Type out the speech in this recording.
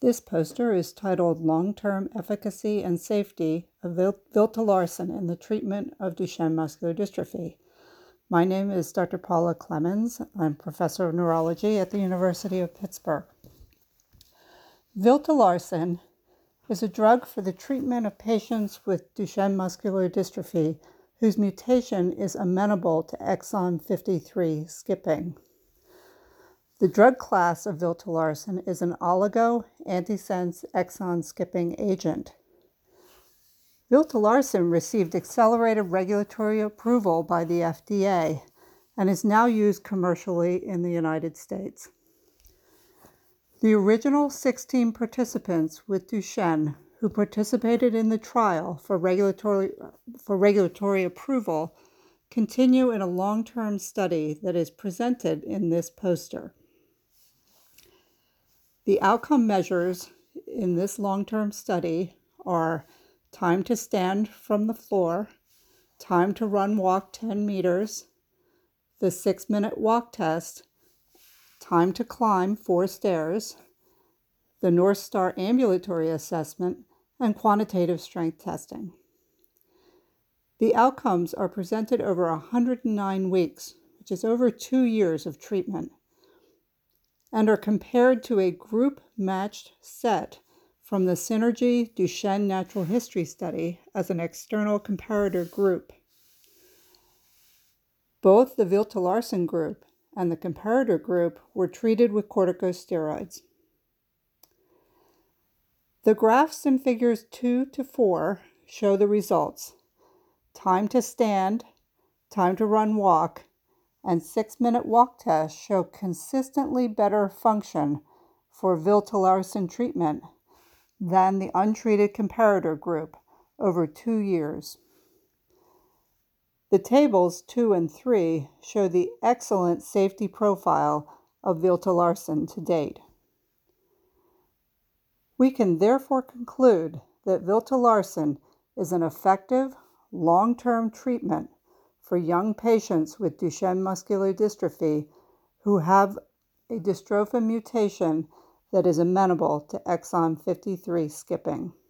This poster is titled Long-Term Efficacy and Safety of Viltolarsen in the Treatment of Duchenne Muscular Dystrophy. My name is Dr. Paula Clemens. I'm Professor of Neurology at the University of Pittsburgh. Viltolarsen is a drug for the treatment of patients with Duchenne muscular dystrophy whose mutation is amenable to exon 53 skipping. The drug class of Viltolarsen is an oligo-antisense exon skipping agent. Viltolarsen received accelerated regulatory approval by the FDA and is now used commercially in the United States. The original 16 participants with Duchenne who participated in the trial for regulatory approval continue in a long-term study that is presented in this poster. The outcome measures in this long-term study are time to stand from the floor, time to run/walk 10 meters, the 6-minute walk test, time to climb 4 stairs, the North Star Ambulatory Assessment, and quantitative strength testing. The outcomes are presented over 109 weeks, which is over 2 years of treatment, and are compared to a group-matched set from the Synergy Duchenne Natural History Study as an external comparator group. Both the Viltolarsen group and the comparator group were treated with corticosteroids. The graphs in figures 2 to 4 show the results. Time to stand, time to run/walk, and 6-minute walk test show consistently better function for Viltolarsen treatment than the untreated comparator group over 2 years. The tables 2 and 3 show the excellent safety profile of Viltolarsen to date. We can therefore conclude that Viltolarsen is an effective, long-term treatment for young patients with Duchenne muscular dystrophy who have a dystrophin mutation that is amenable to exon 53 skipping.